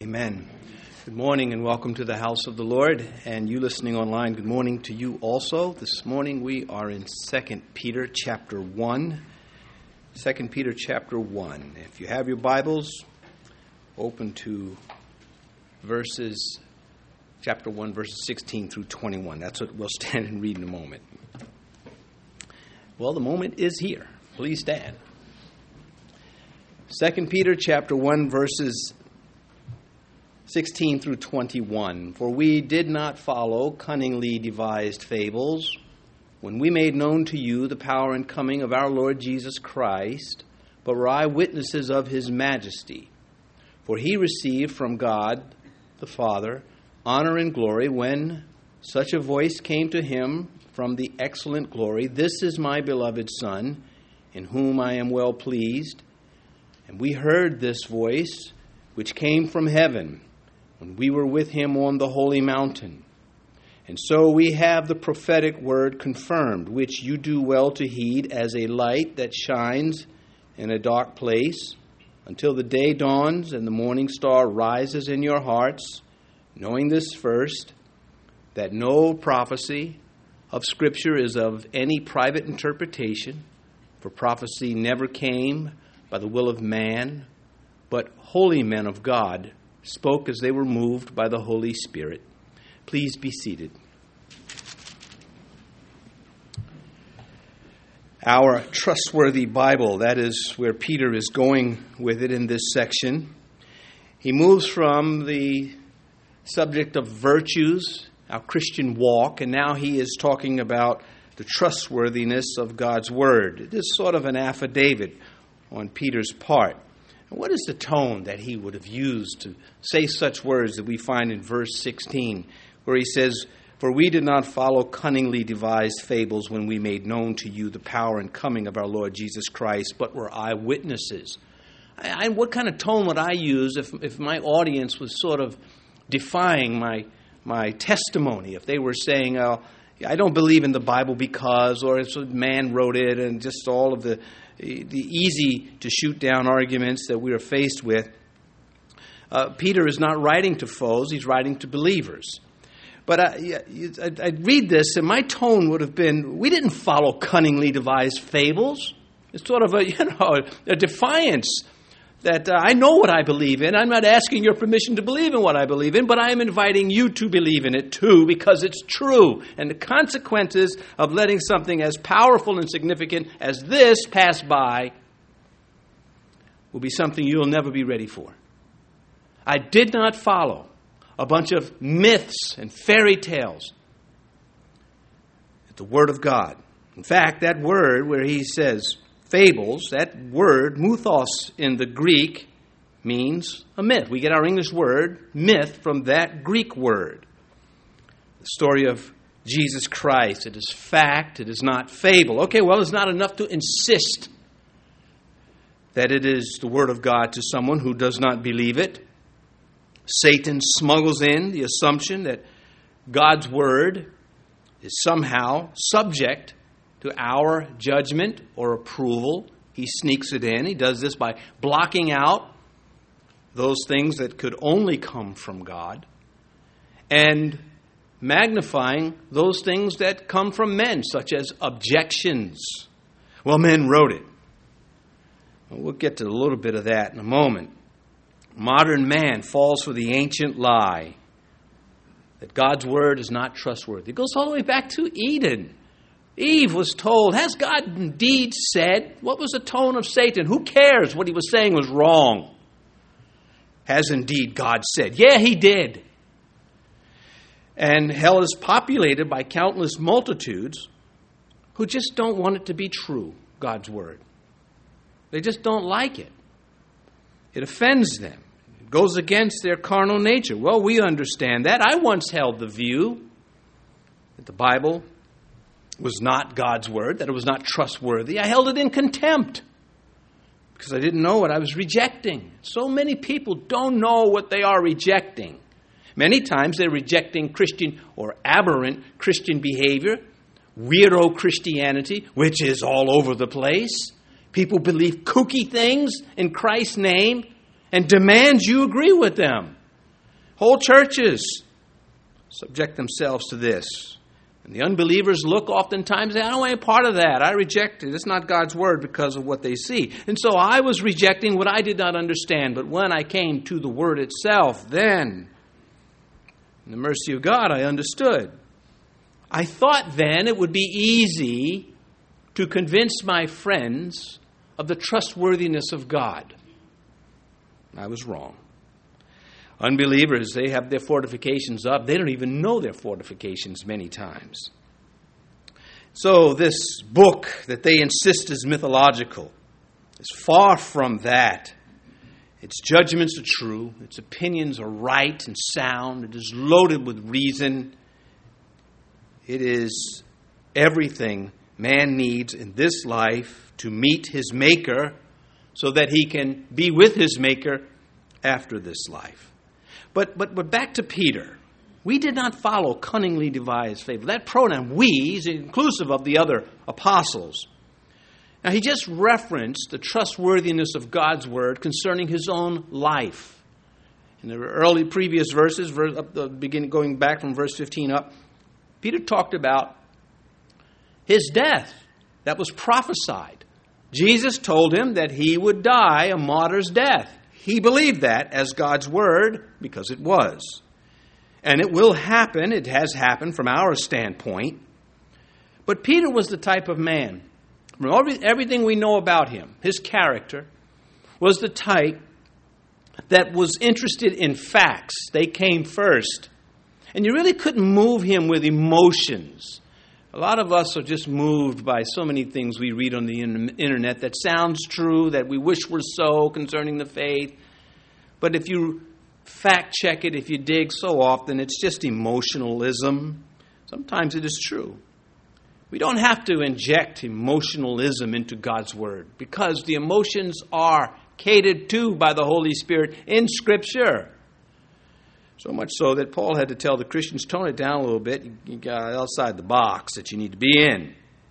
Amen. Good morning and welcome to the house of the Lord. And you listening online, good morning to you also. This morning we are in 2 Peter chapter 1. 2 Peter chapter 1. If you have your Bibles, open to chapter 1, verses 16 through 21. That's what we'll stand and read in a moment. Well, the moment is here. Please stand. 2 Peter chapter 1, verses 16 through 21. For we did not follow cunningly devised fables when we made known to you the power and coming of our Lord Jesus Christ, but were eyewitnesses of his majesty. For he received from God the Father honor and glory when such a voice came to him from the excellent glory, "This is my beloved Son, in whom I am well pleased." And we heard this voice, which came from heaven, when we were with him on the holy mountain. And so we have the prophetic word confirmed, which you do well to heed as a light that shines in a dark place, until the day dawns and the morning star rises in your hearts, knowing this first, that no prophecy of Scripture is of any private interpretation, for prophecy never came by the will of man, but holy men of God spoke as they were moved by the Holy Spirit. Please be seated. Our trustworthy Bible, that is where Peter is going with it in this section. He moves from the subject of virtues, our Christian walk, and now he is talking about the trustworthiness of God's Word. It is sort of an affidavit on Peter's part. And what is the tone that he would have used to say such words that we find in verse 16, where he says, "For we did not follow cunningly devised fables when we made known to you the power and coming of our Lord Jesus Christ, but were eyewitnesses." What kind of tone would I use if my audience was sort of defying my testimony? If they were saying, "I don't believe in the Bible because," or "it's a man wrote it," and just all of the easy to shoot down arguments that we are faced with. Peter is not writing to foes, he's writing to believers. But I'd read this and my tone would have been, we didn't follow cunningly devised fables. It's sort of a defiance that I know what I believe in. I'm not asking your permission to believe in what I believe in, but I am inviting you to believe in it too, because it's true. And the consequences of letting something as powerful and significant as this pass by will be something you'll never be ready for. I did not follow a bunch of myths and fairy tales. The Word of God. In fact, that word where he says fables, that word, muthos in the Greek, means a myth. We get our English word, myth, from that Greek word. The story of Jesus Christ. It is fact, it is not fable. Okay, well, it's not enough to insist that it is the Word of God to someone who does not believe it. Satan smuggles in the assumption that God's Word is somehow subject to our judgment or approval. He sneaks it in. He does this by blocking out those things that could only come from God and magnifying those things that come from men, such as objections. Well, men wrote it. We'll get to a little bit of that in a moment. Modern man falls for the ancient lie that God's Word is not trustworthy. It goes all the way back to Eden. Eve was told, "Has God indeed said?" What was the tone of Satan? Who cares? What he was saying was wrong. Has indeed God said? Yeah, he did. And hell is populated by countless multitudes who just don't want it to be true, God's Word. They just don't like it. It offends them. It goes against their carnal nature. Well, we understand that. I once held the view that the Bible was not God's Word, that it was not trustworthy. I held it in contempt because I didn't know what I was rejecting. So many people don't know what they are rejecting. Many times they're rejecting Christian or aberrant Christian behavior, weirdo Christianity, which is all over the place. People believe kooky things in Christ's name and demand you agree with them. Whole churches subject themselves to this. And the unbelievers look oftentimes and say, I don't want any part of that. I reject it. It's not God's word because of what they see. And so I was rejecting what I did not understand. But when I came to the word itself, then, in the mercy of God, I understood. I thought then it would be easy to convince my friends of the trustworthiness of God. I was wrong. Unbelievers, they have their fortifications up. They don't even know their fortifications many times. So this book that they insist is mythological is far from that. Its judgments are true. Its opinions are right and sound. It is loaded with reason. It is everything man needs in this life to meet his Maker so that he can be with his Maker after this life. But back to Peter. We did not follow cunningly devised fable. That pronoun, we, is inclusive of the other apostles. Now, he just referenced the trustworthiness of God's word concerning his own life. In the early previous verses, up the beginning, going back from verse 15 up, Peter talked about his death that was prophesied. Jesus told him that he would die a martyr's death. He believed that as God's word because it was. And it will happen. It has happened from our standpoint. But Peter was the type of man, from everything we know about him, his character, was the type that was interested in facts. They came first. And you really couldn't move him with emotions. A lot of us are just moved by so many things we read on the internet that sounds true, that we wish were so concerning the faith. But if you fact check it, if you dig so often, it's just emotionalism. Sometimes it is true. We don't have to inject emotionalism into God's word because the emotions are catered to by the Holy Spirit in Scripture. So much so that Paul had to tell the Christians, tone it down a little bit. You got outside the box that you need to be in.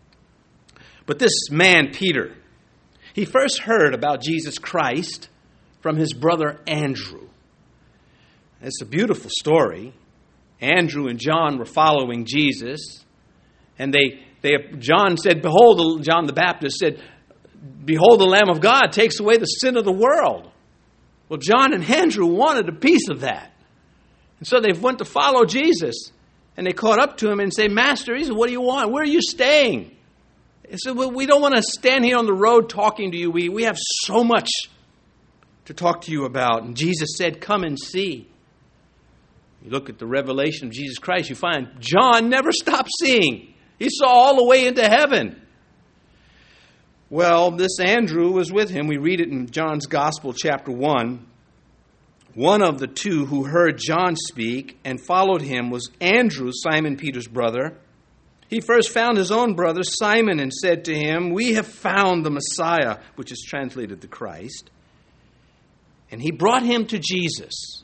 But this man, Peter, he first heard about Jesus Christ from his brother Andrew. It's a beautiful story. Andrew and John were following Jesus. And John said, behold, John the Baptist said, behold, the Lamb of God takes away the sin of the world. Well, John and Andrew wanted a piece of that. And so they went to follow Jesus. And they caught up to him and say, Master, he said, what do you want? Where are you staying? He said, well, we don't want to stand here on the road talking to you. We have so much to talk to you about. And Jesus said, come and see. You look at the revelation of Jesus Christ, you find John never stopped seeing. He saw all the way into heaven. Well, this Andrew was with him. We read it in John's Gospel, chapter 1. One of the two who heard John speak and followed him was Andrew, Simon Peter's brother. He first found his own brother Simon and said to him, we have found the Messiah, which is translated the Christ. And he brought him to Jesus.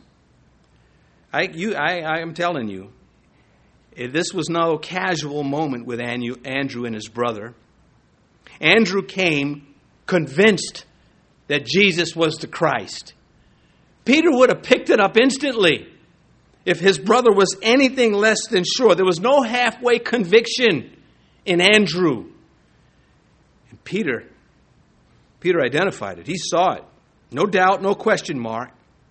I am telling you, this was no casual moment with Andrew and his brother. Andrew came convinced that Jesus was the Christ. Peter would have picked it up instantly if his brother was anything less than sure. There was no halfway conviction in Andrew. And Peter identified it. He saw it. No doubt, no question mark.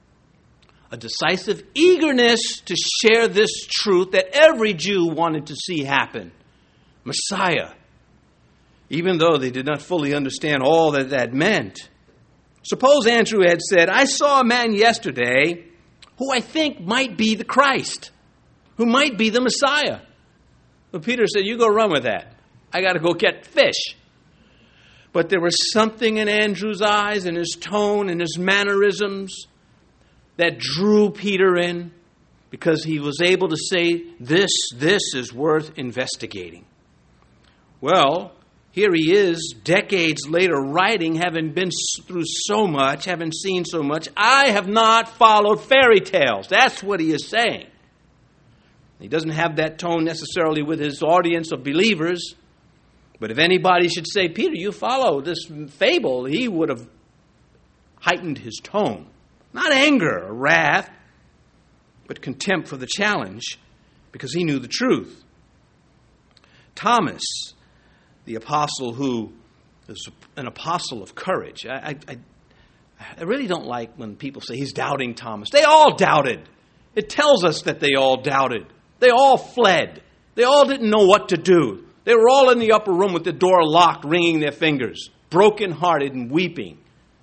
A decisive eagerness to share this truth that every Jew wanted to see happen. Messiah. Even though they did not fully understand all that meant. Suppose Andrew had said, I saw a man yesterday who I think might be the Christ, who might be the Messiah. But Peter said, you go run with that. I got to go get fish. But there was something in Andrew's eyes and his tone and his mannerisms that drew Peter in because he was able to say, this is worth investigating. Well, here he is, decades later, writing, having been through so much, having seen so much. I have not followed fairy tales. That's what he is saying. He doesn't have that tone necessarily with his audience of believers. But if anybody should say, Peter, you follow this fable, he would have heightened his tone. Not anger or wrath, but contempt for the challenge because he knew the truth. Thomas, the apostle who is an apostle of courage. I really don't like when people say he's doubting Thomas. They all doubted. It tells us that they all doubted. They all fled. They all didn't know what to do. They were all in the upper room with the door locked, wringing their fingers, broken-hearted and weeping.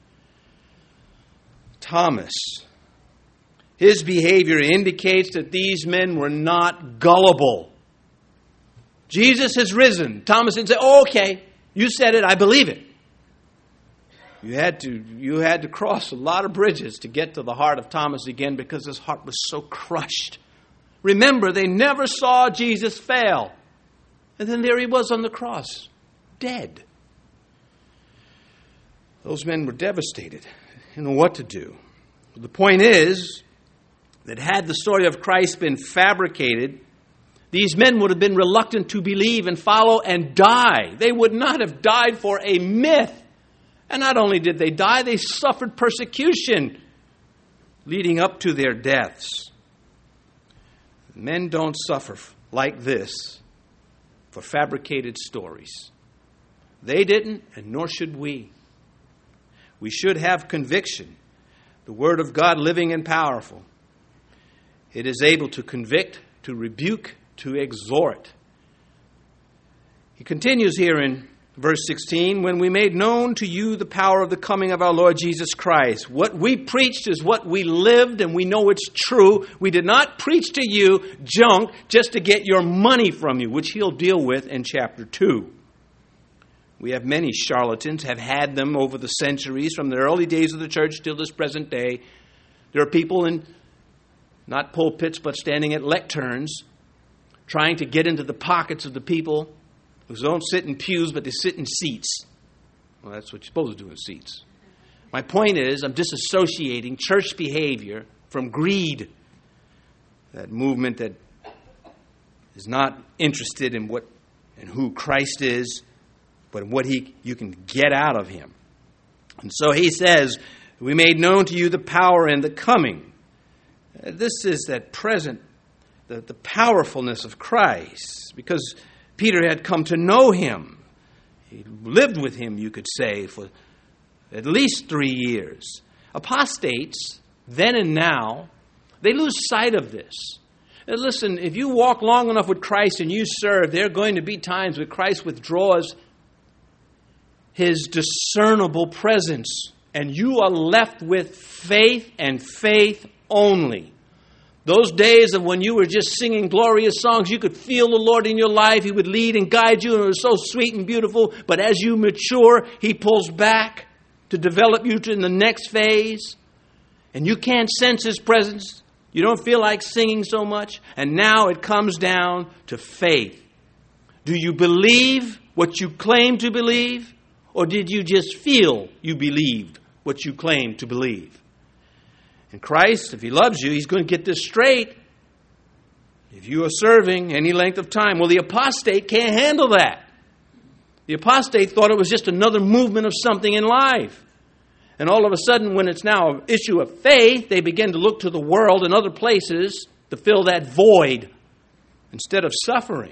Thomas, his behavior indicates that these men were not gullible. Jesus has risen. Thomas didn't say, "Oh, okay, you said it, I believe it." You had to cross a lot of bridges to get to the heart of Thomas again because his heart was so crushed. Remember, they never saw Jesus fail. And then there he was on the cross, dead. Those men were devastated. They didn't know what to do. The point is that had the story of Christ been fabricated, these men would have been reluctant to believe and follow and die. They would not have died for a myth. And not only did they die, they suffered persecution leading up to their deaths. Men don't suffer like this for fabricated stories. They didn't, and nor should we. We should have conviction. The Word of God, living and powerful. It is able to convict, to rebuke, to exhort. He continues here in verse 16, when we made known to you the power of the coming of our Lord Jesus Christ. What we preached is what we lived, and we know it's true. We did not preach to you junk just to get your money from you, which he'll deal with in chapter 2. We have many charlatans, have had them over the centuries, from the early days of the church till this present day. There are people in, not pulpits, but standing at lecterns, trying to get into the pockets of the people who don't sit in pews, but they sit in seats. Well, that's what you're supposed to do in seats. My point is, I'm disassociating church behavior from greed. That movement that is not interested in what and who Christ is, but in what you can get out of him. And so he says, we made known to you the power and the coming. This is that present, the powerfulness of Christ, because Peter had come to know him. He lived with him, you could say, for at least 3 years. Apostates, then and now, they lose sight of this. And listen, if you walk long enough with Christ and you serve, there are going to be times when Christ withdraws his discernible presence, and you are left with faith and faith only. Those days of when you were just singing glorious songs, you could feel the Lord in your life. He would lead and guide you, and it was so sweet and beautiful. But as you mature, he pulls back to develop you to the next phase. And you can't sense his presence. You don't feel like singing so much. And now it comes down to faith. Do you believe what you claim to believe? Or did you just feel you believed what you claim to believe? And Christ, if he loves you, he's going to get this straight. If you are serving any length of time, well, the apostate can't handle that. The apostate thought it was just another movement of something in life. And all of a sudden, when it's now an issue of faith, they begin to look to the world and other places to fill that void instead of suffering.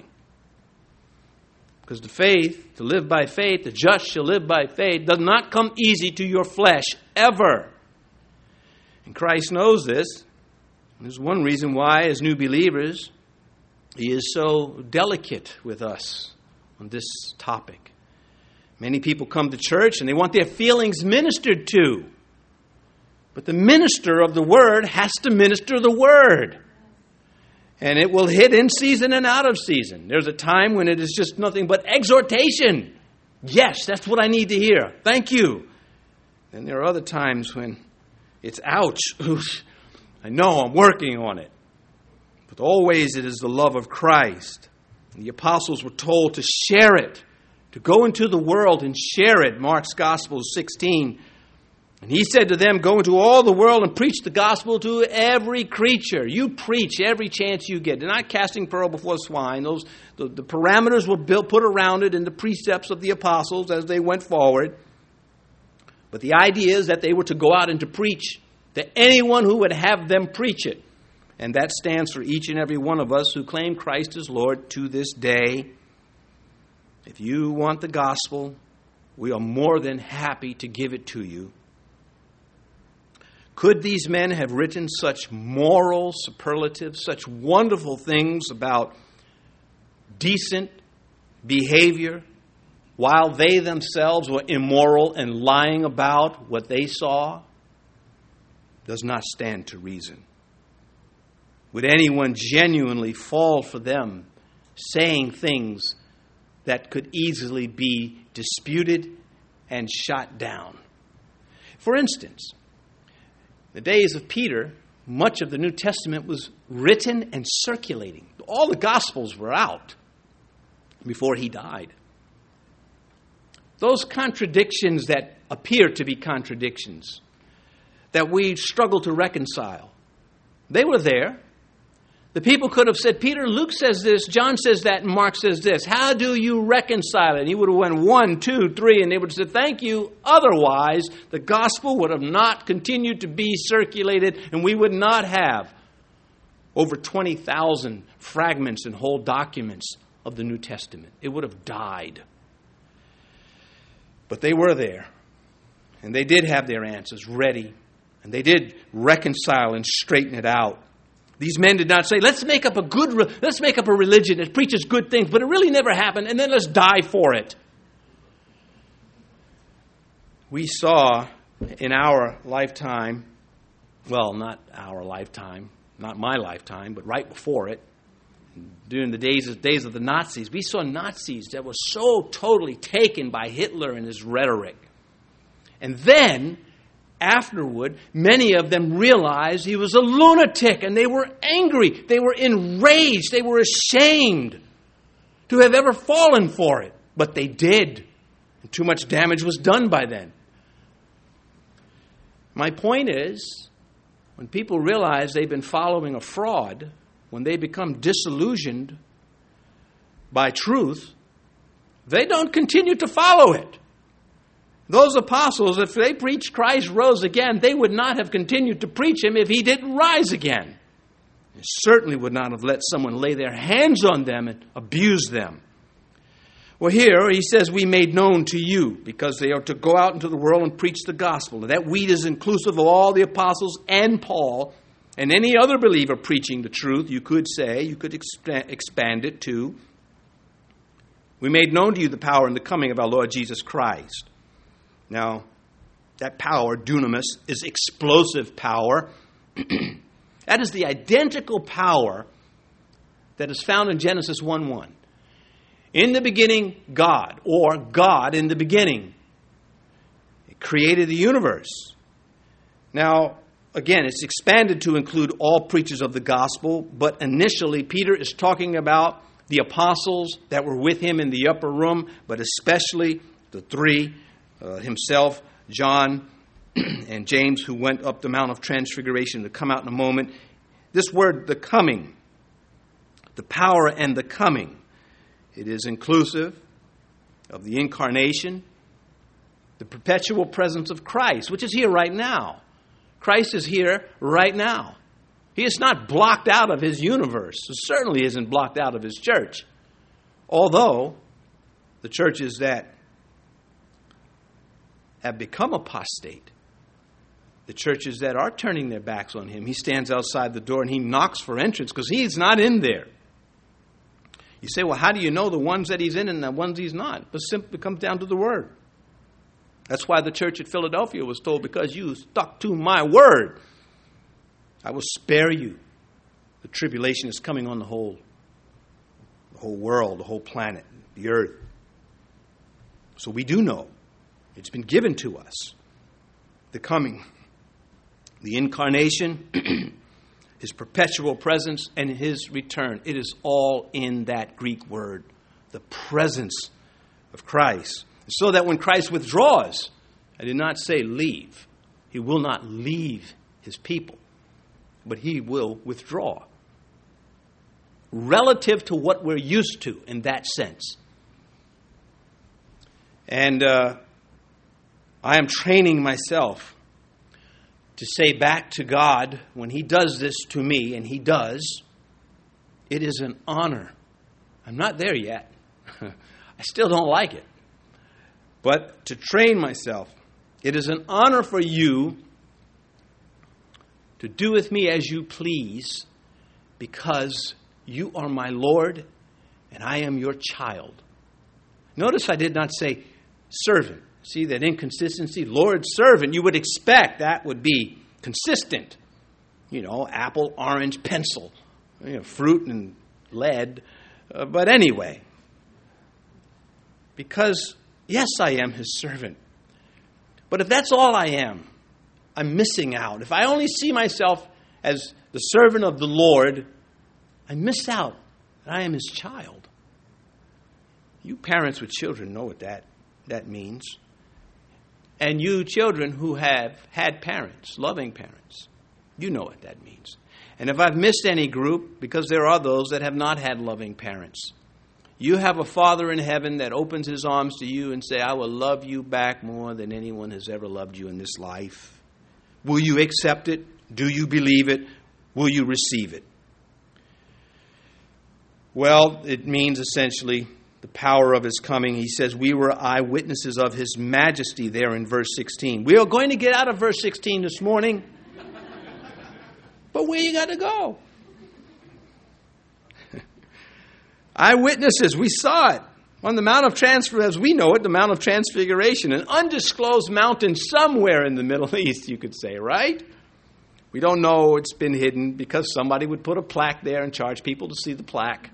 Because the faith, to live by faith, the just shall live by faith, does not come easy to your flesh, ever. And Christ knows this. There's one reason why, as new believers, he is so delicate with us on this topic. Many people come to church and they want their feelings ministered to. But the minister of the Word has to minister the Word. And it will hit in season and out of season. There's a time when it is just nothing but exhortation. Yes, that's what I need to hear. Thank you. And there are other times when it's ouch. I know I'm working on it. But always it is the love of Christ. And the apostles were told to share it, to go into the world and share it. Mark's Gospel 16. And he said to them, go into all the world and preach the gospel to every creature. You preach every chance you get. They're not casting pearl before swine. The parameters were put around it in the precepts of the apostles as they went forward. But the idea is that they were to go out and to preach to anyone who would have them preach it. And that stands for each and every one of us who claim Christ as Lord to this day. If you want the gospel, we are more than happy to give it to you. Could these men have written such moral superlatives, such wonderful things about decent behavior, while they themselves were immoral and lying about what they saw? Does not stand to reason. Would anyone genuinely fall for them saying things that could easily be disputed and shot down? For instance, the days of Peter, much of the New Testament was written and circulating. All the Gospels were out before he died. Those contradictions that appear to be contradictions, that we struggle to reconcile, they were there. The people could have said, Peter, Luke says this, John says that, and Mark says this. How do you reconcile it? And he would have went 1, 2, 3, and they would have said, thank you. Otherwise, the gospel would have not continued to be circulated, and we would not have over 20,000 fragments and whole documents of the New Testament. It would have died. But they were there, and they did have their answers ready, and they did reconcile and straighten it out. These men did not say, let's make up a religion that preaches good things, but it really never happened, and then let's die for it. We saw in our lifetime, well, not our lifetime, not my lifetime, but right before it, during the days of the Nazis, we saw Nazis that were so totally taken by Hitler and his rhetoric. And then, afterward, many of them realized he was a lunatic, and they were angry, they were enraged, they were ashamed to have ever fallen for it. But they did. And too much damage was done by then. My point is, when people realize they've been following a fraud, when they become disillusioned by truth, they don't continue to follow it. Those apostles, if they preached Christ rose again, they would not have continued to preach him if he didn't rise again. They certainly would not have let someone lay their hands on them and abuse them. Well, here he says, we made known to you, because they are to go out into the world and preach the gospel. And that we is inclusive of all the apostles and Paul and any other believer preaching the truth. You could say, you could expand it to, we made known to you the power and the coming of our Lord Jesus Christ. Now, that power, dunamis, is explosive power. That is the identical power that is found in Genesis 1:1. In the beginning, God, or God in the beginning, created the universe. Now, again, it's expanded to include all preachers of the gospel, but initially Peter is talking about the apostles that were with him in the upper room, but especially the three, himself, John, and James, who went up the Mount of Transfiguration, to come out in a moment. This word, the coming, the power and the coming, it is inclusive of the incarnation, the perpetual presence of Christ, which is here right now. Christ is here right now. He is not blocked out of his universe. He certainly isn't blocked out of his church. Although the churches that have become apostate, the churches that are turning their backs on him, he stands outside the door and he knocks for entrance because he's not in there. You say, well, how do you know the ones that he's in and the ones he's not? It simply comes down to the word. That's why the church at Philadelphia was told, because you stuck to my word, I will spare you. The tribulation is coming on the whole world, the whole planet, the earth. So we do know. It's been given to us. The coming, the incarnation, his perpetual presence, and his return. It is all in that Greek word, the presence of Christ. So that when Christ withdraws, I did not say leave. He will not leave his people, but he will withdraw. Relative to what we're used to in that sense. And I am training myself to say back to God when He does this to me, and He does, it is an honor. I'm not there yet. I still don't like it. But to train myself, it is an honor for you to do with me as you please, because you are my Lord and I am your child. Notice I did not say servant. See that inconsistency? Lord, servant. You would expect that would be consistent. Apple, orange, pencil, fruit and lead. But anyway, because, yes, I am His servant. But if that's all I am, I'm missing out. If I only see myself as the servant of the Lord, I miss out that I am His child. You parents with children know what that means. And you children who have had parents, loving parents, you know what that means. And if I've missed any group, because there are those that have not had loving parents, you have a Father in heaven that opens His arms to you and say, I will love you back more than anyone has ever loved you in this life. Will you accept it? Do you believe it? Will you receive it? Well, it means essentially the power of His coming. He says we were eyewitnesses of His majesty there in verse 16. We are going to get out of verse 16 this morning. But where you got to go? Eyewitnesses, we saw it on the Mount of Transfiguration, as we know it, the Mount of Transfiguration, an undisclosed mountain somewhere in the Middle East, you could say, right? We don't know, it's been hidden because somebody would put a plaque there and charge people to see the plaque.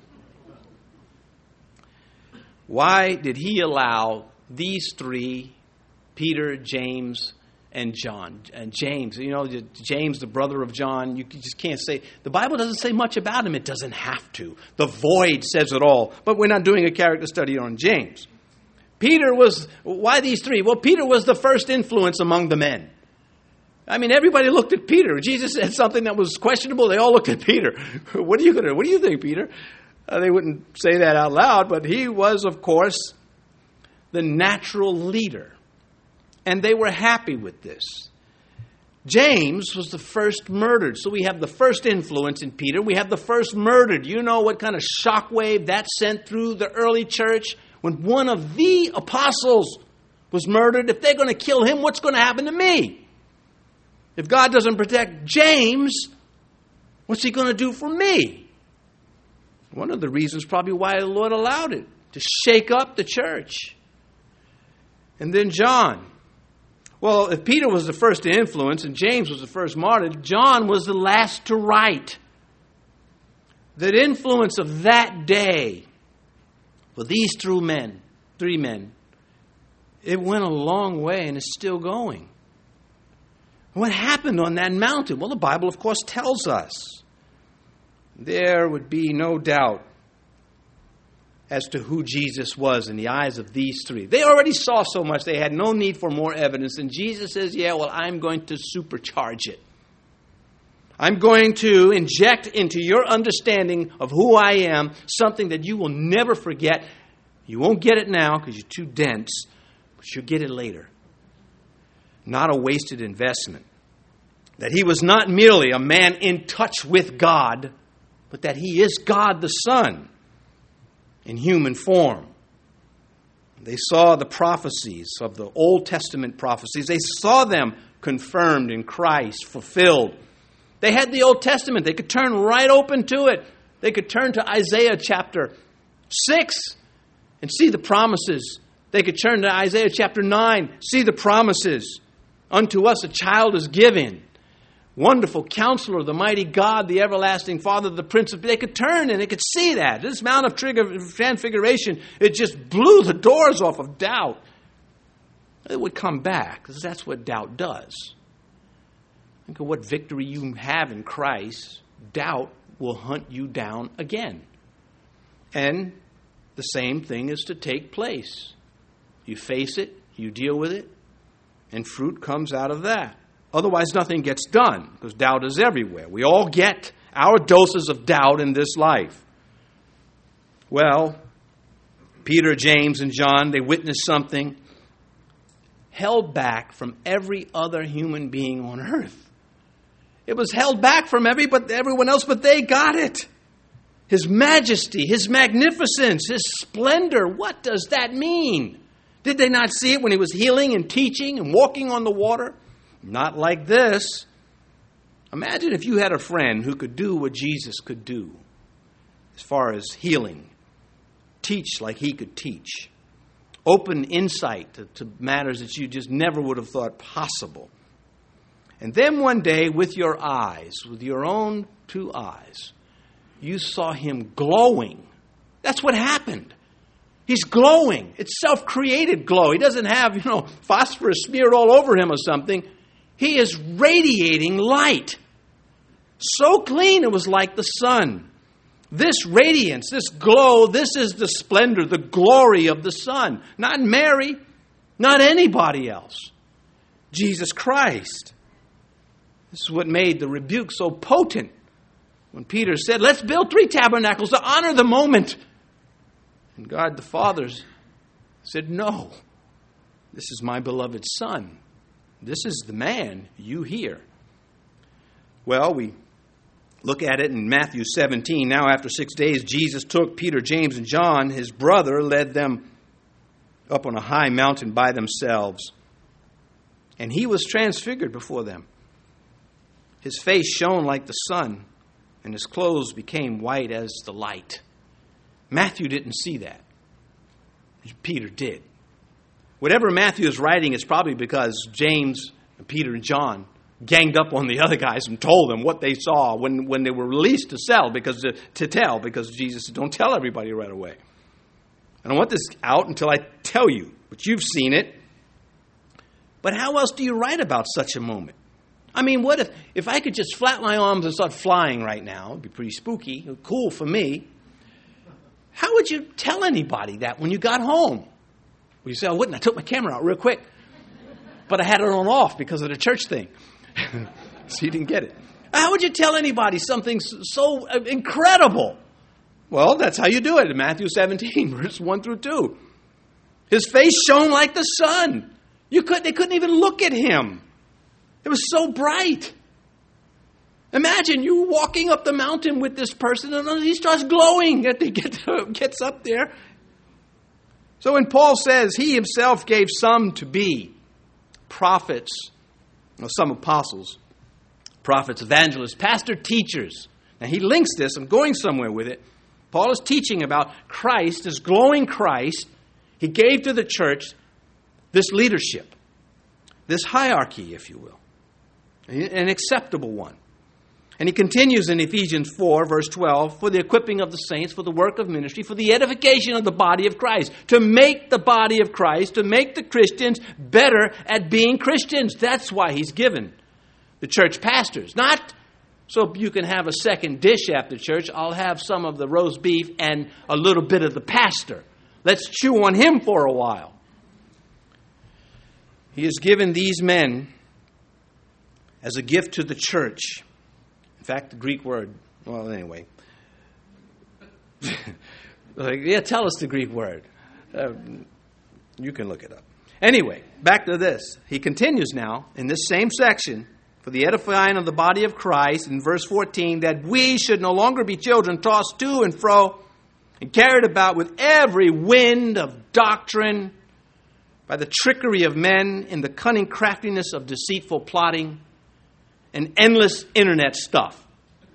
Why did He allow these three, Peter, James, and John? And James, James, the brother of John, you just can't say. The Bible doesn't say much about him. It doesn't have to. The void says it all. But we're not doing a character study on James. Why these three? Well, Peter was the first influence among the men. I mean, everybody looked at Peter. Jesus said something that was questionable. They all looked at Peter. What do you think, Peter? They wouldn't say that out loud, but he was, of course, the natural leader. And they were happy with this. James was the first murdered. So we have the first influence in Peter. We have the first murdered. You know what kind of shockwave that sent through the early church? When one of the apostles was murdered, if they're going to kill him, what's going to happen to me? If God doesn't protect James, what's He going to do for me? One of the reasons probably why the Lord allowed it, to shake up the church. And then John. Well, if Peter was the first to influence and James was the first martyred, John was the last to write. The influence of that day for these three men, it went a long way and is still going. What happened on that mountain? Well, the Bible, of course, tells us. There would be no doubt as to who Jesus was in the eyes of these three. They already saw so much, they had no need for more evidence. And Jesus says, I'm going to supercharge it. I'm going to inject into your understanding of who I am something that you will never forget. You won't get it now because you're too dense, but you'll get it later. Not a wasted investment. That He was not merely a man in touch with God, but that He is God the Son in human form. They saw the prophecies of the Old Testament prophecies. They saw them confirmed in Christ, fulfilled. They had the Old Testament. They could turn right open to it. They could turn to Isaiah chapter 6 and see the promises. They could turn to Isaiah chapter 9, see the promises. Unto us a child is given. Wonderful Counselor, the mighty God, the everlasting Father, the Prince of Peace. They could turn and they could see that. This Mount of Transfiguration, it just blew the doors off of doubt. It would come back, because that's what doubt does. Think of what victory you have in Christ. Doubt will hunt you down again. And the same thing is to take place. You face it, you deal with it, and fruit comes out of that. Otherwise, nothing gets done, because doubt is everywhere. We all get our doses of doubt in this life. Well, Peter, James, and John, they witnessed something. held back from every other human being on earth. It was held back from everyone else, but they got it. His majesty, His magnificence, His splendor. What does that mean? Did they not see it when He was healing and teaching and walking on the water? Not like this. Imagine if you had a friend who could do what Jesus could do as far as healing, teach like He could teach, open insight to matters that you just never would have thought possible. And then one day, with your eyes, with your own two eyes, you saw Him glowing. That's what happened. He's glowing. It's self-created glow. He doesn't have, phosphorus smeared all over Him or something. He is radiating light. So clean it was like the sun. This radiance, this glow, this is the splendor, the glory of the sun. Not Mary, not anybody else. Jesus Christ. This is what made the rebuke so potent. When Peter said, let's build 3 tabernacles to honor the moment. And God the Father said, no, this is my beloved Son. This is the man you hear. Well, we look at it in Matthew 17. Now, after 6 days, Jesus took Peter, James, and John, His brother, led them up on a high mountain by themselves. And He was transfigured before them. His face shone like the sun, and His clothes became white as the light. Matthew didn't see that. Peter did. Whatever Matthew is writing, it's probably because James, and Peter, and John ganged up on the other guys and told them what they saw when they were released to tell, because Jesus said, don't tell everybody right away. I don't want this out until I tell you, but you've seen it. But how else do you write about such a moment? I mean, what if I could just flap my arms and start flying right now? It'd be pretty spooky, cool for me. How would you tell anybody that when you got home? Well, you say, I wouldn't. I took my camera out real quick. But I had it on off because of the church thing. So you didn't get it. How would you tell anybody something so incredible? Well, that's how you do it in Matthew 17, verse 1 through 2. His face shone like the sun. They couldn't even look at Him. It was so bright. Imagine you walking up the mountain with this person and he starts glowing as he gets up there. So when Paul says He Himself gave some to be prophets, some apostles, prophets, evangelists, pastor, teachers. Now he links this. I'm going somewhere with it. Paul is teaching about Christ, this glowing Christ. He gave to the church this leadership, this hierarchy, if you will, an acceptable one. And he continues in Ephesians 4, verse 12, for the equipping of the saints, for the work of ministry, for the edification of the body of Christ, to make the body of Christ, to make the Christians better at being Christians. That's why He's given the church pastors. Not so you can have a second dish after church. I'll have some of the roast beef and a little bit of the pastor. Let's chew on him for a while. He has given these men as a gift to the church. In fact, the Greek word, well, anyway. Tell us the Greek word. You can look it up. Anyway, back to this. He continues now in this same section, for the edifying of the body of Christ, in verse 14, that we should no longer be children tossed to and fro and carried about with every wind of doctrine by the trickery of men in the cunning craftiness of deceitful plotting and endless internet stuff.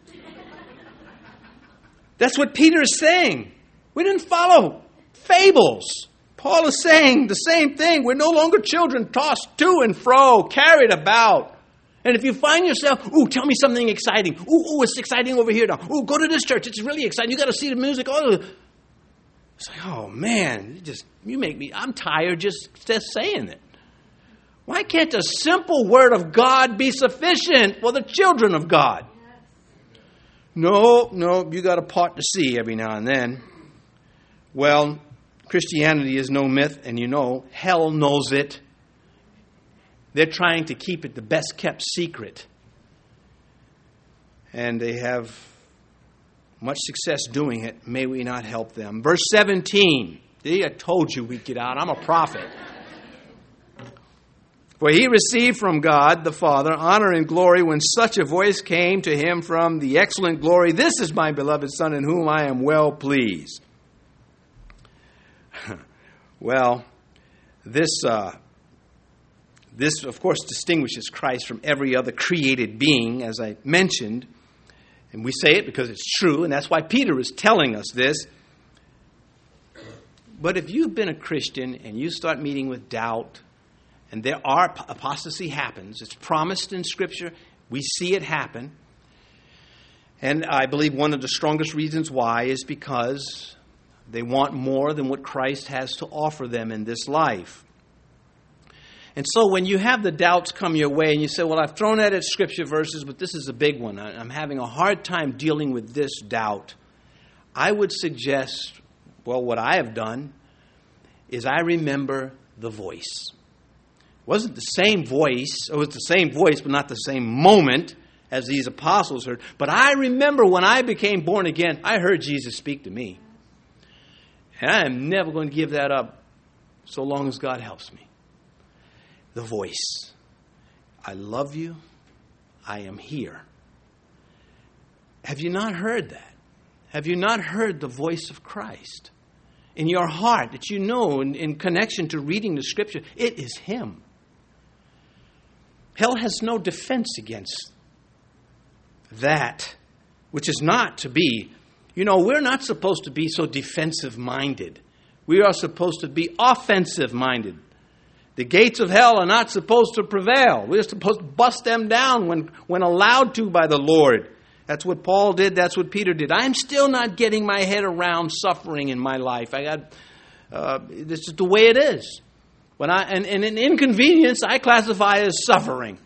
That's what Peter is saying. We didn't follow fables. Paul is saying the same thing. We're no longer children tossed to and fro, carried about. And if you find yourself, tell me something exciting. It's exciting over here now. Go to this church. It's really exciting. You got to see the music. It's like, oh man, you make me, I'm tired just saying it. Why can't a simple word of God be sufficient for the children of God? No, you got a part to see every now and then. Well, Christianity is no myth, and hell knows it. They're trying to keep it the best kept secret. And they have much success doing it. May we not help them. Verse 17. See, I told you we'd get out. I'm a prophet. For he received from God the Father honor and glory when such a voice came to him from the excellent glory, "This is my beloved Son in whom I am well pleased." Well, this of course distinguishes Christ from every other created being, as I mentioned. And we say it because it's true, and that's why Peter is telling us this. But if you've been a Christian and you start meeting with doubt, and apostasy happens, it's promised in Scripture, we see it happen. And I believe one of the strongest reasons why is because they want more than what Christ has to offer them in this life. And so when you have the doubts come your way and you say, well, I've thrown at it Scripture verses, but this is a big one. I'm having a hard time dealing with this doubt. I would suggest, well, what I have done is I remember the voice. It wasn't the same voice. It was the same voice, but not the same moment as these apostles heard. But I remember when I became born again, I heard Jesus speak to me. And I am never going to give that up so long as God helps me. The voice. I love you. I am here. Have you not heard that? Have you not heard the voice of Christ in your heart that you know in connection to reading the Scripture? It is Him. Hell has no defense against that, which is not to be. You know, we're not supposed to be so defensive-minded. We are supposed to be offensive-minded. The gates of hell are not supposed to prevail. We're supposed to bust them down when allowed to by the Lord. That's what Paul did. That's what Peter did. I'm still not getting my head around suffering in my life. This is the way it is. And an inconvenience I classify as suffering.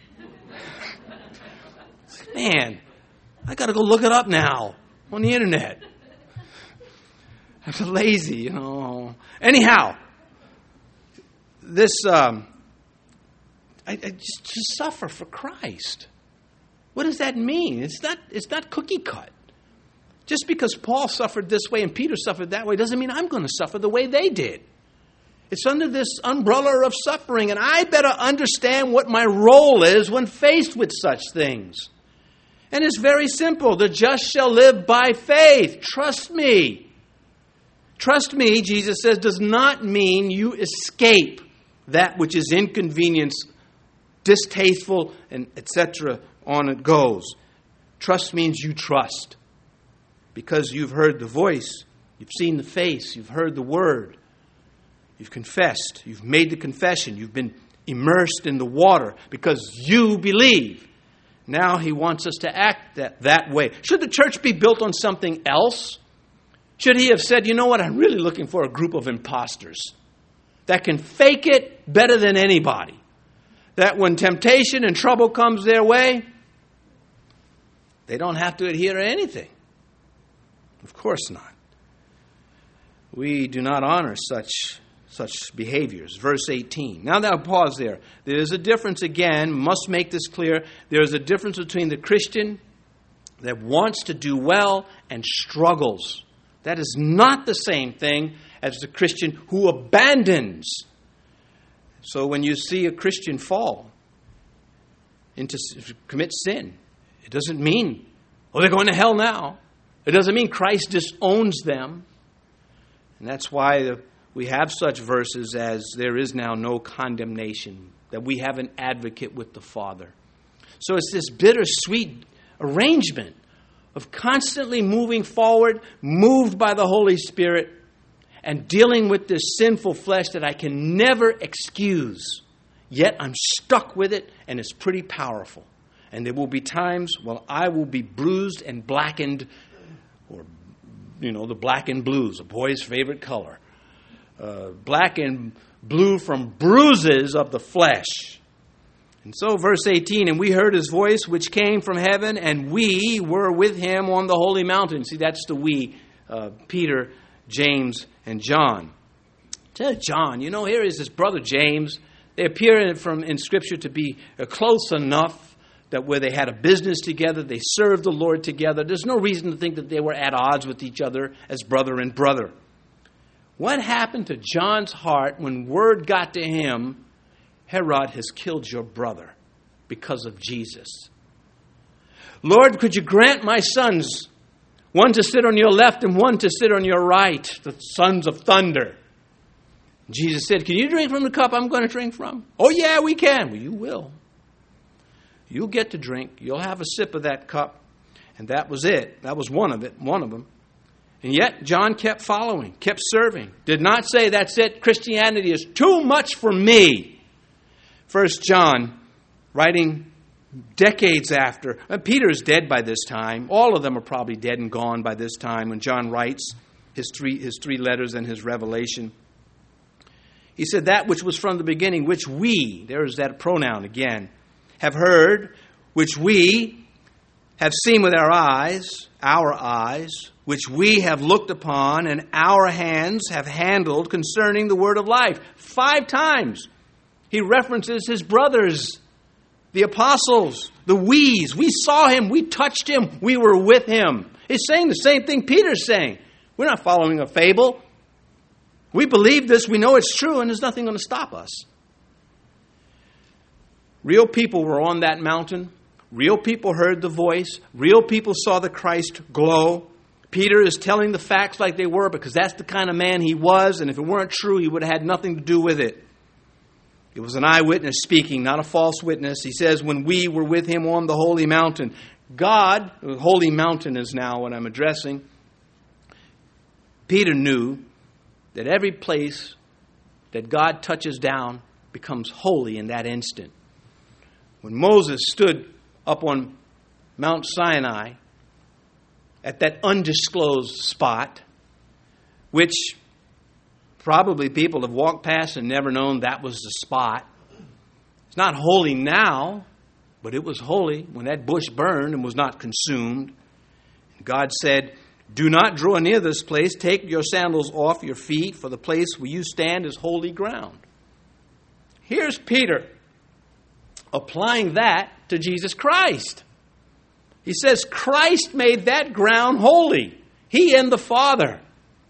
Man, I got to go look it up now on the internet. I'm so lazy, you know. Anyhow, this I just suffer for Christ. What does that mean? It's not cookie cut. Just because Paul suffered this way and Peter suffered that way doesn't mean I'm going to suffer the way they did. It's under this umbrella of suffering, and I better understand what my role is when faced with such things. And it's very simple. The just shall live by faith. Trust me. Trust me, Jesus says, does not mean you escape that which is inconvenience, distasteful, and etc. on it goes. Trust means you trust. Because you've heard the voice, you've seen the face, you've heard the word, you've confessed, you've made the confession, you've been immersed in the water because you believe. Now He wants us to act that way. Should the church be built on something else? Should He have said, you know what, I'm really looking for a group of imposters that can fake it better than anybody. That when temptation and trouble comes their way, they don't have to adhere to anything. Of course not. We do not honor such behaviors. Verse 18. Now pause there. There is a difference again, must make this clear. There is a difference between the Christian that wants to do well and struggles. That is not the same thing as the Christian who abandons. So when you see a Christian fall commit sin, it doesn't mean, they're going to hell now. It doesn't mean Christ disowns them. And that's why we have such verses as there is now no condemnation, that we have an advocate with the Father. So it's this bittersweet arrangement of constantly moving forward, moved by the Holy Spirit, and dealing with this sinful flesh that I can never excuse. Yet I'm stuck with it, and it's pretty powerful. And there will be times when I will be bruised and blackened, or, the black and blues, a boy's favorite color. Black and blue from bruises of the flesh. And so verse 18, and we heard His voice which came from heaven, and we were with Him on the holy mountain. See, that's the we, Peter, James, and John. Tell John, here is his brother James. They appear in Scripture to be close enough that where they had a business together, they served the Lord together. There's no reason to think that they were at odds with each other as brother and brother. What happened to John's heart when word got to him, Herod has killed your brother because of Jesus. Lord, could you grant my sons one to sit on your left and one to sit on your right, the sons of thunder? Jesus said, can you drink from the cup I'm going to drink from? Oh, yeah, we can. Well, you will. You'll get to drink. You'll have a sip of that cup. And that was it. That was one of them. And yet, John kept following, kept serving. Did not say, that's it, Christianity is too much for me. 1 John, writing decades after, Peter is dead by this time. All of them are probably dead and gone by this time when John writes his three letters and his revelation. He said, that which was from the beginning, which we, there's that pronoun again, have heard, which we have seen with our eyes, which we have looked upon, and our hands have handled concerning the word of life. 5 times he references his brothers, the apostles, the we's. We saw him, we touched him, we were with him. He's saying the same thing Peter's saying. We're not following a fable. We believe this, we know it's true, and there's nothing going to stop us. Real people were on that mountain. Real people heard the voice. Real people saw the Christ glow. Peter is telling the facts like they were because that's the kind of man he was, and if it weren't true, he would have had nothing to do with it. It was an eyewitness speaking, not a false witness. He says, when we were with him on the holy mountain. God, the holy mountain is now what I'm addressing. Peter knew that every place that God touches down becomes holy in that instant. When Moses stood up on Mount Sinai at that undisclosed spot, which probably people have walked past and never known that was the spot. It's not holy now, but it was holy when that bush burned and was not consumed. God said, do not draw near this place. Take your sandals off your feet, for the place where you stand is holy ground. Here's Peter applying that to Jesus Christ. He says Christ made that ground holy. He and the Father.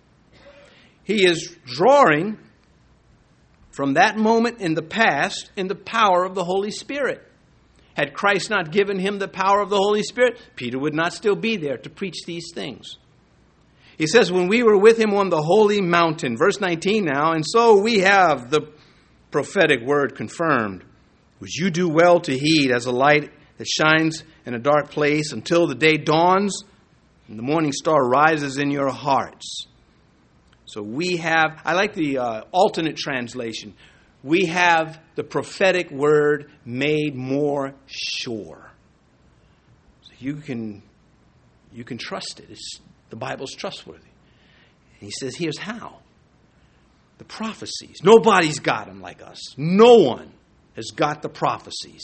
He is drawing from that moment in the past in the power of the Holy Spirit. Had Christ not given him the power of the Holy Spirit, Peter would not still be there to preach these things. He says, when we were with him on the holy mountain, verse 19 now, and so we have the prophetic word confirmed, which you do well to heed as a light that shines in a dark place until the day dawns and the morning star rises in your hearts. So we have, I like the alternate translation, we have the prophetic word made more sure. So you can trust it. The Bible's trustworthy. And he says, here's how. The prophecies. Nobody's got them like us. No one has got the prophecies.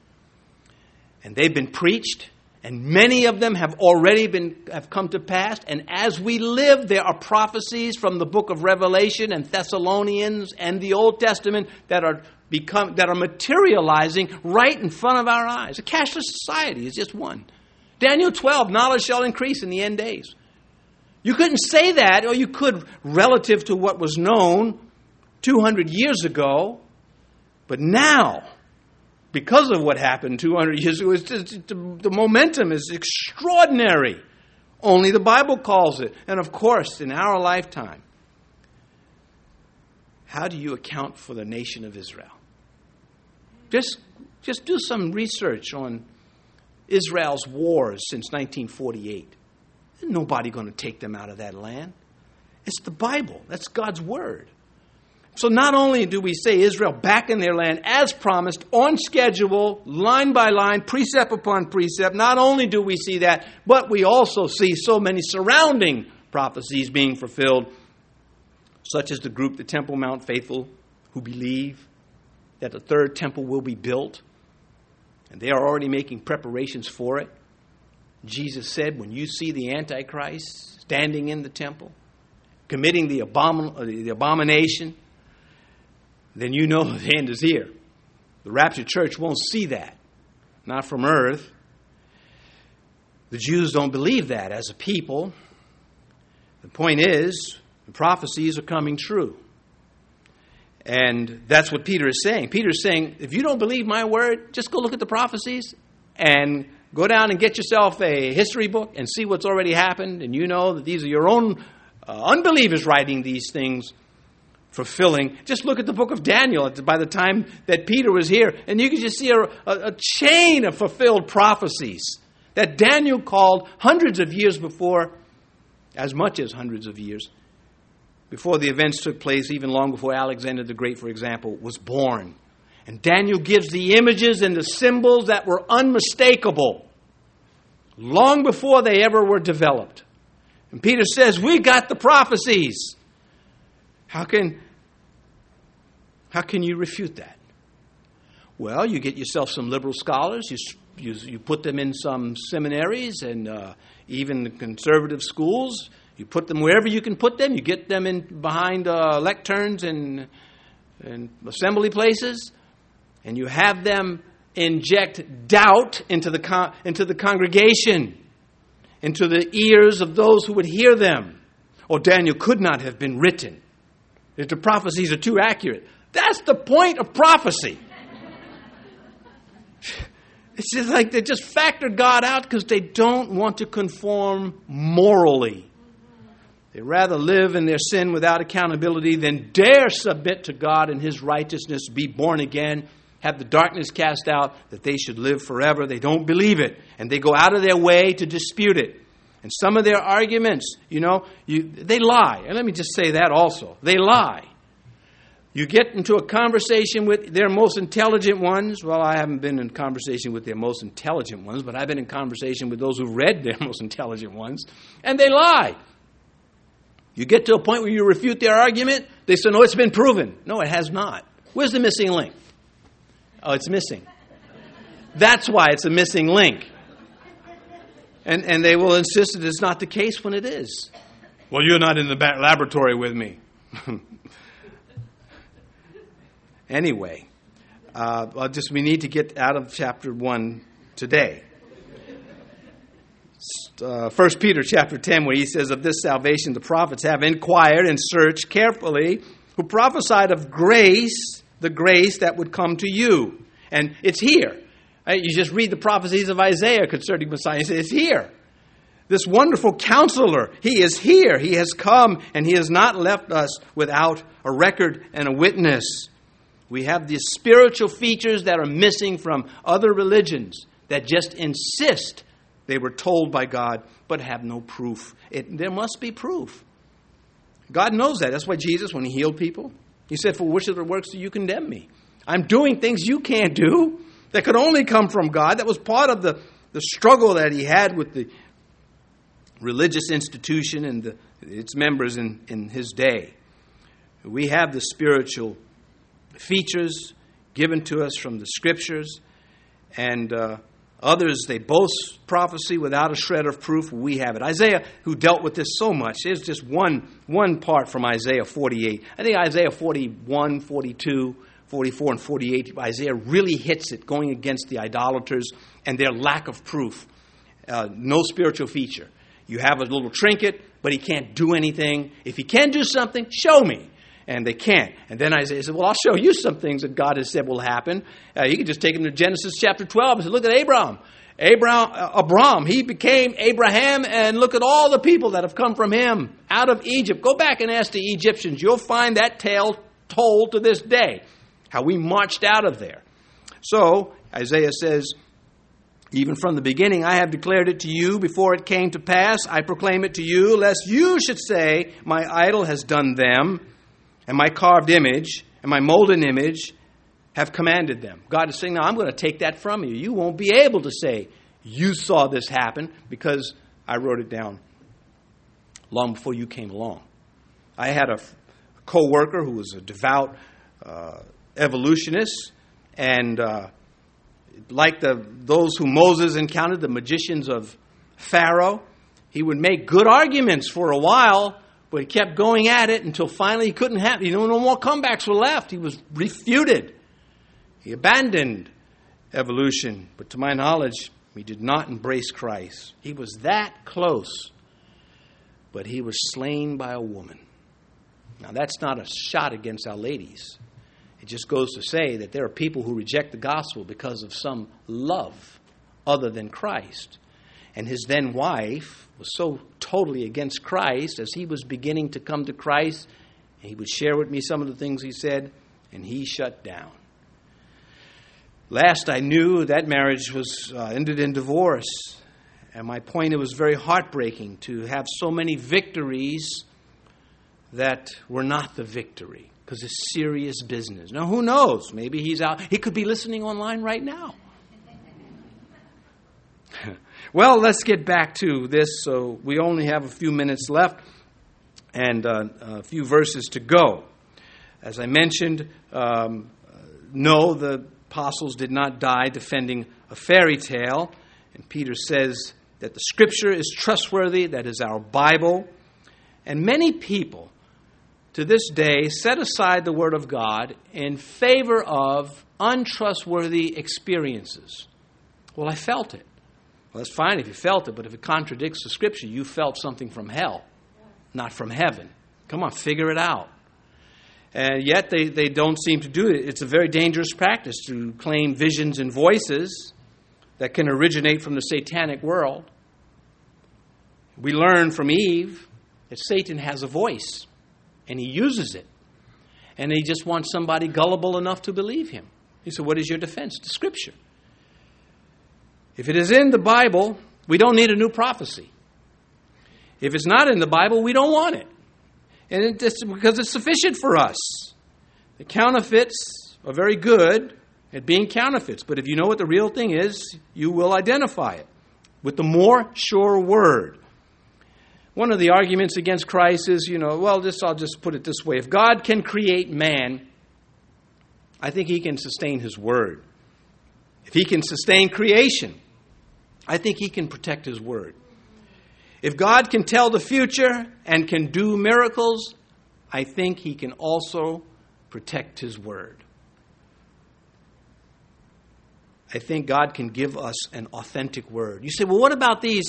And they've been preached, and many of them have already have come to pass. And as we live, there are prophecies from the book of Revelation and Thessalonians and the Old Testament that are materializing right in front of our eyes. A cashless society is just one. Daniel 12, knowledge shall increase in the end days. You couldn't say that, or you could relative to what was known 200 years ago. But now, because of what happened 200 years ago, the momentum is extraordinary. Only the Bible calls it. And of course, in our lifetime, how do you account for the nation of Israel? Just do some research on Israel's wars since 1948. There's nobody going to take them out of that land. It's the Bible. That's God's word. So not only do we say Israel back in their land as promised, on schedule, line by line, precept upon precept, not only do we see that, but we also see so many surrounding prophecies being fulfilled, such as the group, the Temple Mount Faithful, who believe that the third temple will be built, and they are already making preparations for it. Jesus said, when you see the Antichrist standing in the temple, committing the abomination, then you know the end is here. The raptured church won't see that. Not from earth. The Jews don't believe that as a people. The point is, the prophecies are coming true. And that's what Peter is saying. Peter is saying, if you don't believe my word, just go look at the prophecies and go down and get yourself a history book and see what's already happened. And you know that these are your own unbelievers writing these things, fulfilling. Just look at the book of Daniel by the time that Peter was here. And you can just see a chain of fulfilled prophecies that Daniel called hundreds of years before, as much as hundreds of years, before the events took place, even long before Alexander the Great, for example, was born. And Daniel gives the images and the symbols that were unmistakable long before they ever were developed. And Peter says, we got the prophecies. How can you refute that? Well, you get yourself some liberal scholars. You put them in some seminaries and even conservative schools. You put them wherever you can put them. You get them in behind lecterns and assembly places, and you have them inject doubt into the congregation, into the ears of those who would hear them. Or Daniel could not have been written if the prophecies are too accurate. That's the point of prophecy. It's just like they just factored God out because they don't want to conform morally. They rather live in their sin without accountability than dare submit to God and His righteousness, be born again, have the darkness cast out, that they should live forever. They don't believe it, and they go out of their way to dispute it. And some of their arguments, they lie. And let me just say that also. They lie. You get into a conversation with their most intelligent ones. Well, I haven't been in conversation with their most intelligent ones, but I've been in conversation with those who read their most intelligent ones, and they lie. You get to a point where you refute their argument, they say, no, it's been proven. No, it has not. Where's the missing link? Oh, it's missing. That's why it's a missing link. And they will insist that it's not the case when it is. Well, you're not in the laboratory with me. Anyway, we need to get out of chapter 1 today. 1 Peter chapter 10, where he says, of this salvation the prophets have inquired and searched carefully, who prophesied of grace, the grace that would come to you. And it's here. You just read the prophecies of Isaiah concerning Messiah. He says, it's here. This wonderful counselor, he is here. He has come, and he has not left us without a record and a witness. We have these spiritual features that are missing from other religions that just insist they were told by God, but have no proof. There must be proof. God knows that. That's why Jesus, when he healed people, he said, for which of the works do you condemn me? I'm doing things you can't do that could only come from God. That was part of the struggle that he had with the religious institution and its members in his day. We have the spiritual features given to us from the Scriptures, and others, they boast prophecy without a shred of proof. We have it. Isaiah, who dealt with this so much, there's just one part from Isaiah 48. I think Isaiah 41, 42, 44, and 48, Isaiah really hits it, going against the idolaters and their lack of proof. No spiritual feature. You have a little trinket, but he can't do anything. If he can do something, show me. And they can't. And then Isaiah said, well, I'll show you some things that God has said will happen. You can just take him to Genesis chapter 12 and say, look at Abraham. Abram, he became Abraham, and look at all the people that have come from him out of Egypt. Go back and ask the Egyptians. You'll find that tale told to this day, how we marched out of there. So Isaiah says, even from the beginning, I have declared it to you before it came to pass. I proclaim it to you, lest you should say, my idol has done them, and my carved image and my molten image have commanded them. God is saying, now I'm going to take that from you. You won't be able to say, you saw this happen, because I wrote it down long before you came along. I had a co-worker who was a devout evolutionist, and like those who Moses encountered, the magicians of Pharaoh, he would make good arguments for a while, but he kept going at it until finally he couldn't have it. No more comebacks were left. He was refuted. He abandoned evolution. But to my knowledge, he did not embrace Christ. He was that close, but he was slain by a woman. Now, that's not a shot against our ladies. It just goes to say that there are people who reject the gospel because of some love other than Christ. And his then wife was so totally against Christ as he was beginning to come to Christ. And he would share with me some of the things he said, and he shut down. Last I knew, that marriage was ended in divorce. And my point, it was very heartbreaking to have so many victories that were not the victory, because it's serious business. Now, who knows? Maybe he's out. He could be listening online right now. Well, let's get back to this. So we only have a few minutes left and a few verses to go. As I mentioned, no, the apostles did not die defending a fairy tale. And Peter says that the Scripture is trustworthy, that is our Bible. And many people to this day set aside the Word of God in favor of untrustworthy experiences. Well, I felt it. Well, that's fine if you felt it, but if it contradicts the Scripture, you felt something from hell, not from heaven. Come on, figure it out. And yet they don't seem to do it. It's a very dangerous practice to claim visions and voices that can originate from the satanic world. We learn from Eve that Satan has a voice, and he uses it. And he just wants somebody gullible enough to believe him. He said, what is your defense? The Scripture. If it is in the Bible, we don't need a new prophecy. If it's not in the Bible, we don't want it. And it's because it's sufficient for us. The counterfeits are very good at being counterfeits. But if you know what the real thing is, you will identify it with the more sure word. One of the arguments against Christ is, I'll just put it this way. If God can create man, I think he can sustain his word. If he can sustain creation, I think he can protect his word. If God can tell the future and can do miracles, I think he can also protect his word. I think God can give us an authentic word. You say, well, what about these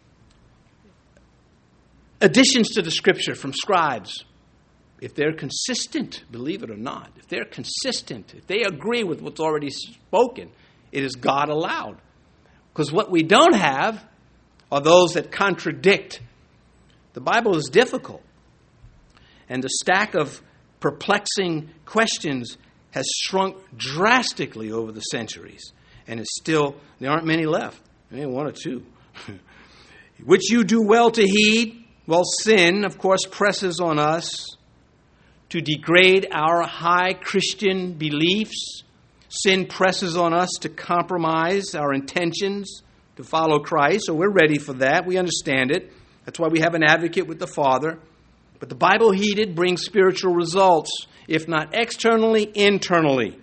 additions to the Scripture from scribes? If they're consistent, believe it or not, if they're consistent, if they agree with what's already spoken, it is God allowed. Because what we don't have are those that contradict. The Bible is difficult. And the stack of perplexing questions has shrunk drastically over the centuries. And it's still, there aren't many left. Maybe one or two. Which you do well to heed. Well, sin, of course, presses on us to degrade our high Christian beliefs. Sin presses on us to compromise our intentions to follow Christ. So we're ready for that. We understand it. That's why we have an advocate with the Father. But the Bible heeded brings spiritual results, if not externally, internally.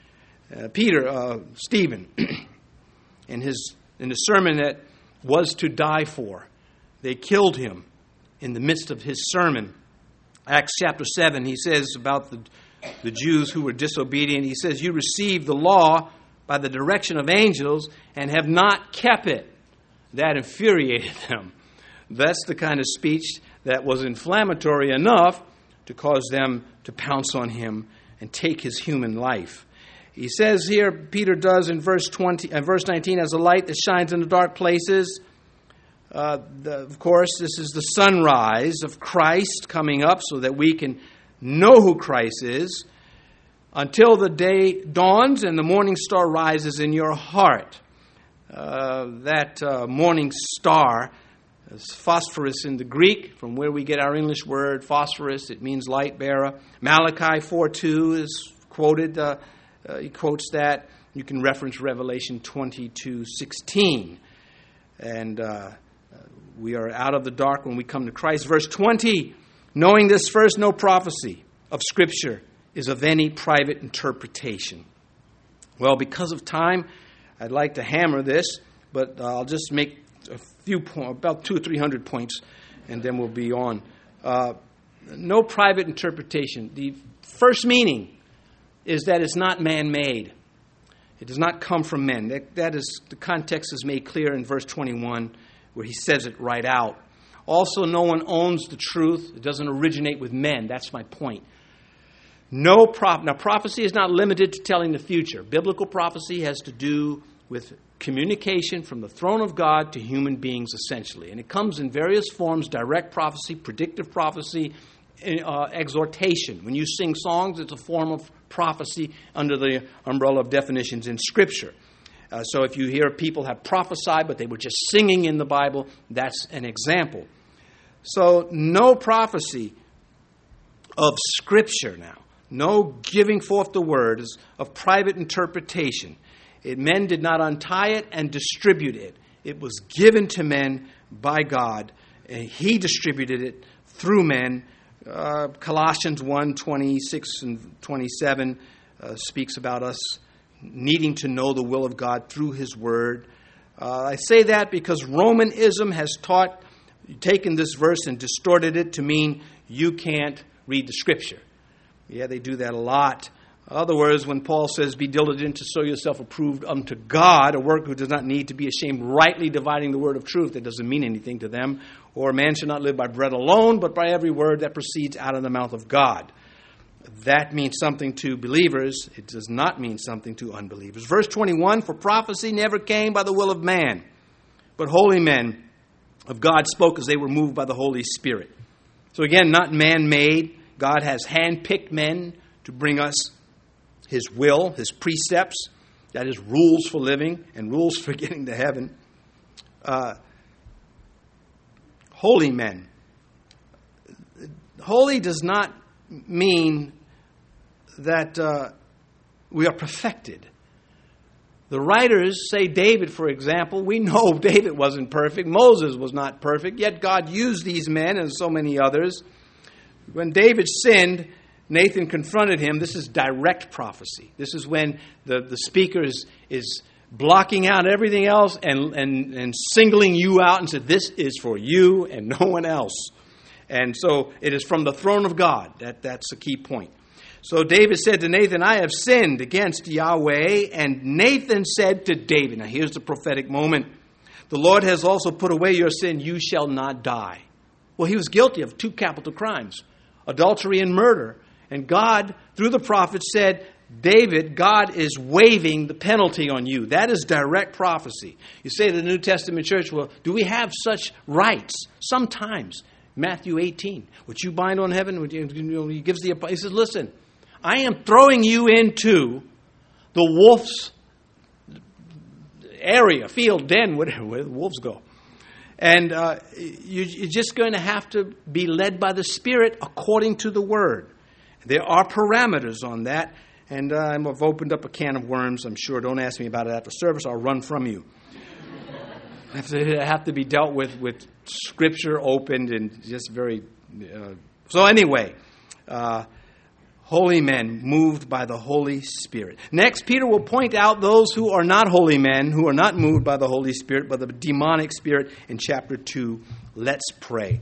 Stephen, in the sermon that was to die for, they killed him in the midst of his sermon. Acts chapter 7, he says about the Jews who were disobedient, he says, you received the law by the direction of angels and have not kept it. That infuriated them. That's the kind of speech that was inflammatory enough to cause them to pounce on him and take his human life. He says here, Peter does in verse 19, as a light that shines in the dark places. Of course, this is the sunrise of Christ coming up so that we can know who Christ is until the day dawns and the morning star rises in your heart. That morning star is phosphorus in the Greek, from where we get our English word phosphorus. It means light bearer. Malachi 4:2 is quoted. He quotes that. You can reference Revelation 22:16. And we are out of the dark when we come to Christ. Verse 20, knowing this first, no prophecy of Scripture is of any private interpretation. Well, because of time, I'd like to hammer this, but I'll just make a few points, about 200 or 300 points, and then we'll be on. No private interpretation. The first meaning is that it's not man-made. It does not come from men. That is, the context is made clear in verse 21, where he says it right out. Also, no one owns the truth. It doesn't originate with men. That's my point. Now, prophecy is not limited to telling the future. Biblical prophecy has to do with communication from the throne of God to human beings, essentially. And it comes in various forms: direct prophecy, predictive prophecy, exhortation. When you sing songs, it's a form of prophecy under the umbrella of definitions in Scripture. So if you hear people have prophesied, but they were just singing in the Bible, that's an example. So no prophecy of Scripture now. No giving forth the word of private interpretation. Men did not untie it and distribute it. It was given to men by God, and He distributed it through men. Colossians 1:26 and 27 speaks about us needing to know the will of God through His Word. I say that because Romanism has taken this verse and distorted it to mean you can't read the Scripture. Yeah, they do that a lot. In other words, when Paul says, be diligent to show yourself approved unto God, a worker who does not need to be ashamed, rightly dividing the word of truth, that doesn't mean anything to them. Or man should not live by bread alone, but by every word that proceeds out of the mouth of God. That means something to believers. It does not mean something to unbelievers. Verse 21, for prophecy never came by the will of man, but holy men of God spoke as they were moved by the Holy Spirit. So again, not man-made. God has handpicked men to bring us His will, His precepts, that is, rules for living and rules for getting to heaven. Holy men. Holy does not mean that we are perfected. The writers say David, for example. We know David wasn't perfect. Moses was not perfect. Yet God used these men and so many others. When David sinned, Nathan confronted him. This is direct prophecy. This is when the speaker is blocking out everything else and singling you out and said, this is for you and no one else. And so it is from the throne of God. That's the key point. So David said to Nathan, I have sinned against Yahweh. And Nathan said to David, now here's the prophetic moment. The Lord has also put away your sin. You shall not die. Well, he was guilty of 2 capital crimes, adultery and murder. And God, through the prophet, said, David, God is waiving the penalty on you. That is direct prophecy. You say to the New Testament church, well, do we have such rights? Sometimes. Matthew 18. What you bind on heaven, he gives he says, listen, I am throwing you into the wolf's area, field, den, where the wolves go. And you're just going to have to be led by the Spirit according to the Word. There are parameters on that. And I've opened up a can of worms, I'm sure. Don't ask me about it after service. I'll run from you. I have to be dealt with Scripture opened and just very... So anyway, holy men moved by the Holy Spirit. Next, Peter will point out those who are not holy men, who are not moved by the Holy Spirit, but the demonic spirit in chapter 2. Let's pray.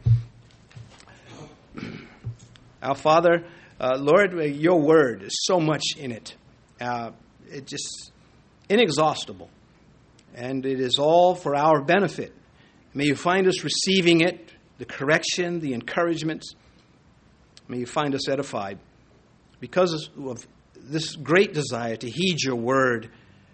Our Father... Lord, your word is so much in it. It's just inexhaustible. And it is all for our benefit. May you find us receiving it, the correction, the encouragements. May you find us edified because of this great desire to heed your word.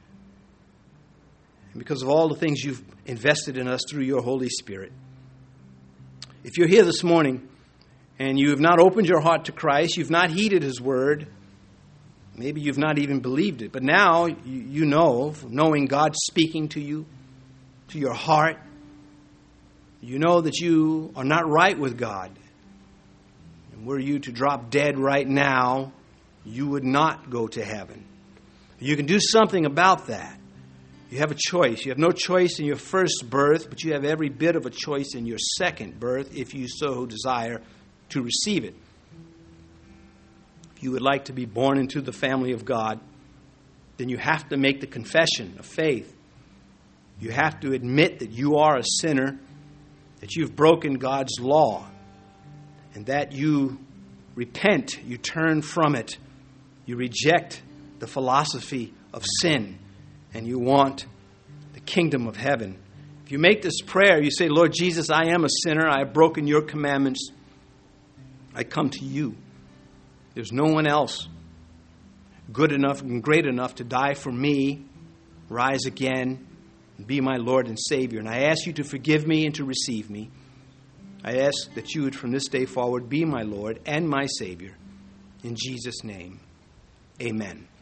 And because of all the things you've invested in us through your Holy Spirit. If you're here this morning, and you have not opened your heart to Christ, you've not heeded His word, maybe you've not even believed it, but now you know, knowing God speaking to you, to your heart, you know that you are not right with God. And were you to drop dead right now, you would not go to heaven. You can do something about that. You have a choice. You have no choice in your first birth, but you have every bit of a choice in your second birth if you so desire to receive it. If you would like to be born into the family of God, then you have to make the confession of faith. You have to admit that you are a sinner, that you've broken God's law, and that you repent, you turn from it, you reject the philosophy of sin, and you want the kingdom of heaven. If you make this prayer, you say, Lord Jesus, I am a sinner, I have broken your commandments. I come to you. There's no one else good enough and great enough to die for me, rise again, and be my Lord and Savior. And I ask you to forgive me and to receive me. I ask that you would from this day forward be my Lord and my Savior. In Jesus' name, amen.